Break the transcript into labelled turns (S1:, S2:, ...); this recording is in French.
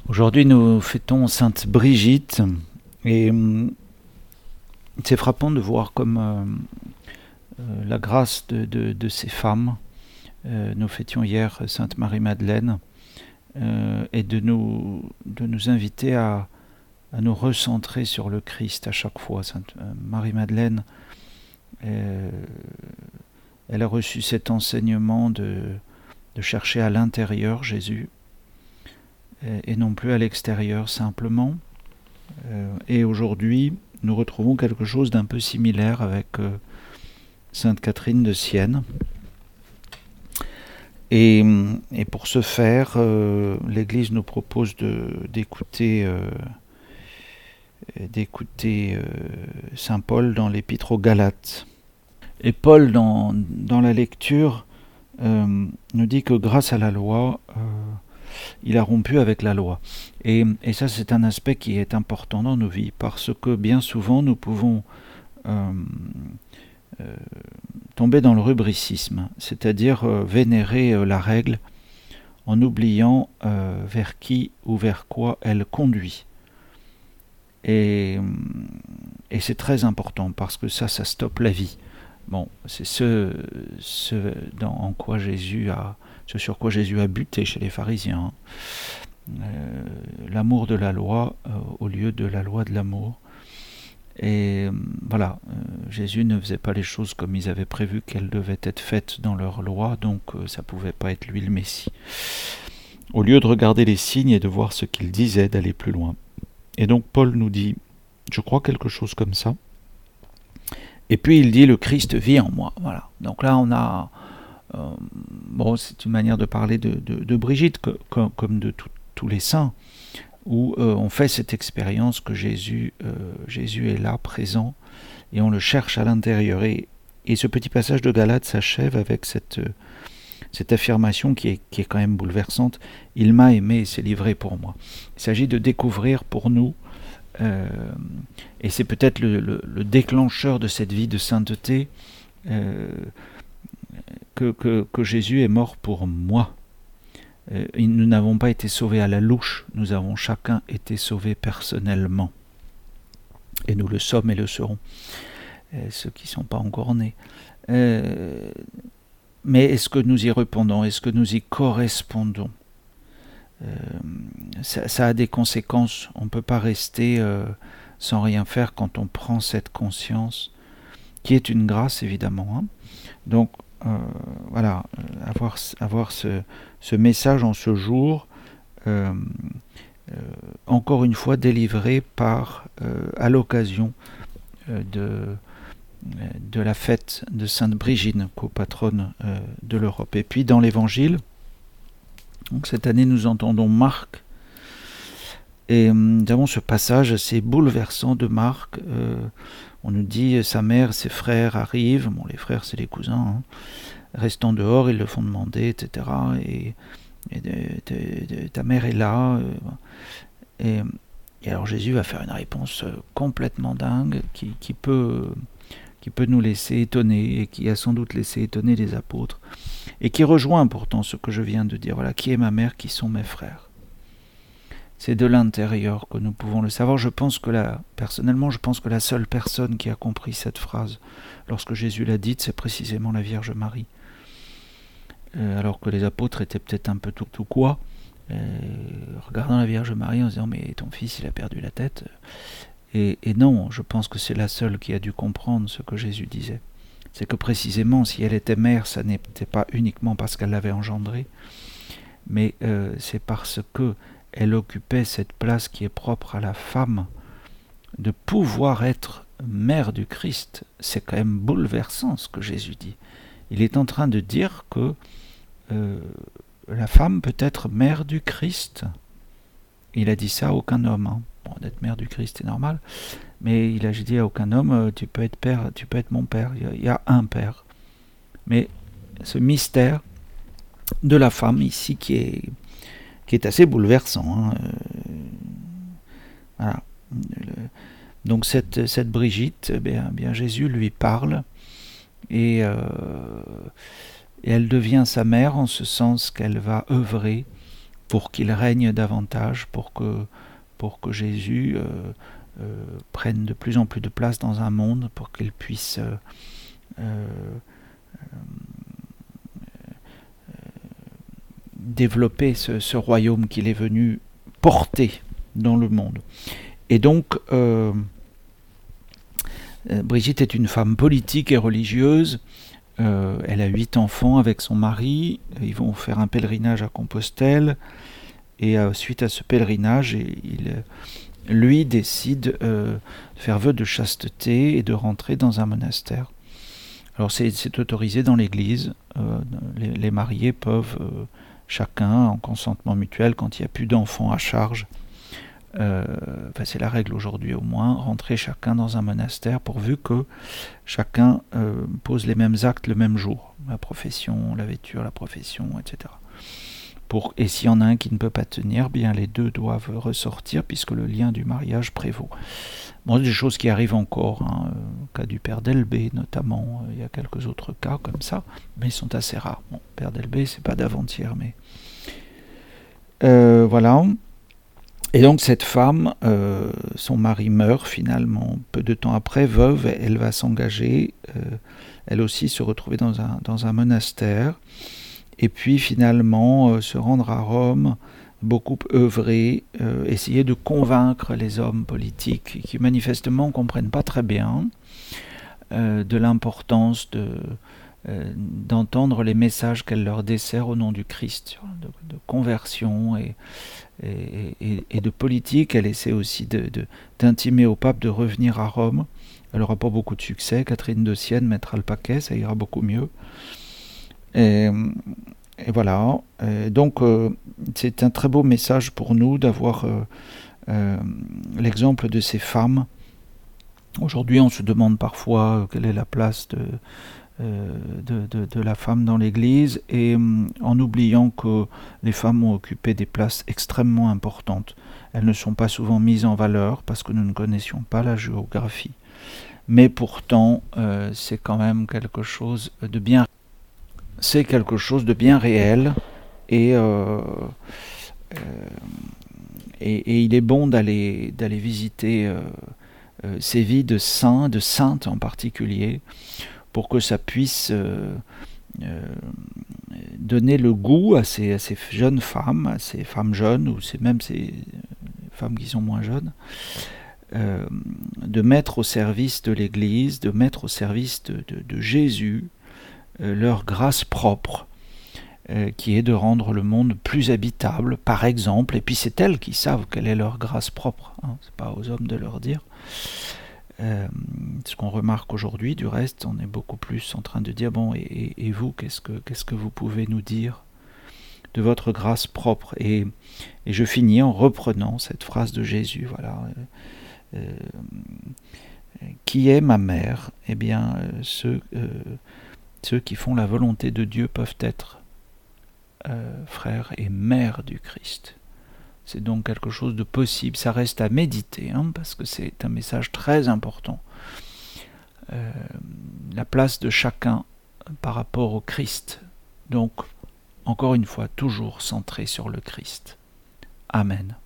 S1: Aujourd'hui, nous fêtons Sainte Brigitte et c'est frappant de voir comme la grâce de ces femmes. Nous fêtions hier Sainte Marie-Madeleine et de nous inviter à nous recentrer sur le Christ à chaque fois. Sainte Marie-Madeleine, elle a reçu cet enseignement de chercher à l'intérieur Jésus et non plus à l'extérieur simplement. Et aujourd'hui, nous retrouvons quelque chose d'un peu similaire avec Sainte Catherine de Sienne. Et pour ce faire, l'Église nous propose d'écouter Saint Paul dans l'Épître aux Galates. Et Paul, dans la lecture, nous dit que grâce à la loi, il a rompu avec la loi. Et ça, c'est un aspect qui est important dans nos vies, parce que bien souvent, nous pouvons tomber dans le rubricisme, c'est-à-dire vénérer la règle en oubliant vers qui ou vers quoi elle conduit. Et c'est très important, parce que ça stoppe la vie. Bon, c'est ce sur quoi Jésus a buté chez les pharisiens. L'amour de la loi au lieu de la loi de l'amour. Et voilà, Jésus ne faisait pas les choses comme ils avaient prévu qu'elles devaient être faites dans leur loi, donc ça ne pouvait pas être lui le Messie. Au lieu de regarder les signes et de voir ce qu'il disait, d'aller plus loin. Et donc Paul nous dit, je crois quelque chose comme ça. Et puis il dit, le Christ vit en moi. Voilà. Donc là on a... c'est une manière de parler de Brigitte, comme de tous les saints, où on fait cette expérience que Jésus est là, présent, et on le cherche à l'intérieur. Et ce petit passage de Galates s'achève avec cette affirmation qui est quand même bouleversante. Il m'a aimé et s'est livré pour moi. Il s'agit de découvrir pour nous, et c'est peut-être le déclencheur de cette vie de sainteté, que Jésus est mort pour moi. Nous n'avons pas été sauvés à la louche, nous avons chacun été sauvés personnellement. Et nous le sommes et le serons, ceux qui ne sont pas encore nés. Mais est-ce que nous y répondons? Est-ce que nous y correspondons? Ça a des conséquences. On ne peut pas rester sans rien faire quand on prend cette conscience, qui est une grâce évidemment. Donc voilà, avoir ce message en ce jour, encore une fois délivré à l'occasion de la fête de Sainte Brigitte, copatronne de l'Europe. Et puis dans l'Évangile, donc cette année nous entendons Marc, et nous avons ce passage assez bouleversant de Marc. On nous dit, sa mère, ses frères arrivent, bon les frères c'est les cousins, restant dehors, ils le font demander, etc. Et ta mère est là. Et alors Jésus va faire une réponse complètement dingue qui peut nous laisser étonner, et qui a sans doute laissé étonner les apôtres, et qui rejoint pourtant ce que je viens de dire. Voilà, qui est ma mère, qui sont mes frères. C'est de l'intérieur que nous pouvons le savoir. Personnellement, je pense que la seule personne qui a compris cette phrase, lorsque Jésus l'a dite, c'est précisément la Vierge Marie. Alors que les apôtres étaient peut-être un peu tout quoi, regardant la Vierge Marie en disant, mais ton fils, il a perdu la tête. Et non, je pense que c'est la seule qui a dû comprendre ce que Jésus disait. C'est que précisément, si elle était mère, ça n'était pas uniquement parce qu'elle l'avait engendrée, mais c'est parce que elle occupait cette place qui est propre à la femme, de pouvoir être mère du Christ. C'est quand même bouleversant ce que Jésus dit. Il est en train de dire que la femme peut être mère du Christ. Il a dit ça à aucun homme. Bon, d'être mère du Christ, c'est normal. Mais il a dit à aucun homme, tu peux être père, tu peux être mon père. Il y a un père. Mais ce mystère de la femme ici qui est assez bouleversant. Voilà. Donc cette Brigitte, bien Jésus lui parle, et elle devient sa mère en ce sens qu'elle va œuvrer pour qu'il règne davantage, pour que Jésus prenne de plus en plus de place dans un monde, pour qu'il puisse développer ce royaume qu'il est venu porter dans le monde. Et donc, Brigitte est une femme politique et religieuse. Elle a 8 enfants avec son mari. Ils vont faire un pèlerinage à Compostelle. Et suite à ce pèlerinage, lui décide de faire vœu de chasteté et de rentrer dans un monastère. Alors c'est autorisé dans l'Église. Les mariés peuvent chacun, en consentement mutuel, quand il n'y a plus d'enfants à charge, c'est la règle aujourd'hui au moins, rentrer chacun dans un monastère pourvu que chacun pose les mêmes actes le même jour, la profession, la vêture, la profession, etc. Et s'il y en a un qui ne peut pas tenir, bien les deux doivent ressortir puisque le lien du mariage prévaut. Bon, des choses qui arrivent encore, le cas du père Delbé notamment, il y a quelques autres cas comme ça, mais ils sont assez rares. Bon, père Delbé, c'est pas d'avant-hier, mais voilà. Et donc cette femme, son mari meurt finalement peu de temps après, veuve, elle va s'engager, elle aussi se retrouver dans un monastère, et puis finalement se rendre à Rome, beaucoup œuvrer, essayer de convaincre les hommes politiques qui manifestement ne comprennent pas très bien de l'importance d'entendre les messages qu'elle leur dessert au nom du Christ, de conversion et de politique. Elle essaie aussi d'intimer au pape de revenir à Rome. Elle n'aura pas beaucoup de succès. Catherine de Sienne mettra le paquet, ça ira beaucoup mieux. Et voilà. Donc c'est un très beau message pour nous d'avoir l'exemple de ces femmes. Aujourd'hui, on se demande parfois quelle est la place de la femme dans l'Église, et en oubliant que les femmes ont occupé des places extrêmement importantes. Elles ne sont pas souvent mises en valeur parce que nous ne connaissions pas la géographie. Mais pourtant, c'est quand même quelque chose de bien. C'est quelque chose de bien réel, et il est bon d'aller visiter ces vies de saints, de saintes en particulier, pour que ça puisse donner le goût à ces jeunes femmes, à ces femmes jeunes, ou même ces femmes qui sont moins jeunes, de mettre au service de l'Église, de mettre au service de Jésus leur grâce propre, qui est de rendre le monde plus habitable, par exemple. Et puis c'est elles qui savent quelle est leur grâce propre, c'est pas aux hommes de leur dire. Ce qu'on remarque aujourd'hui, du reste, on est beaucoup plus en train de dire, bon, et vous, qu'est-ce que vous pouvez nous dire de votre grâce propre? Et je finis en reprenant cette phrase de Jésus, voilà. Qui est ma mère? Eh bien, ceux qui font la volonté de Dieu peuvent être frères et mères du Christ. C'est donc quelque chose de possible. Ça reste à méditer, parce que c'est un message très important. La place de chacun par rapport au Christ. Donc, encore une fois, toujours centré sur le Christ. Amen.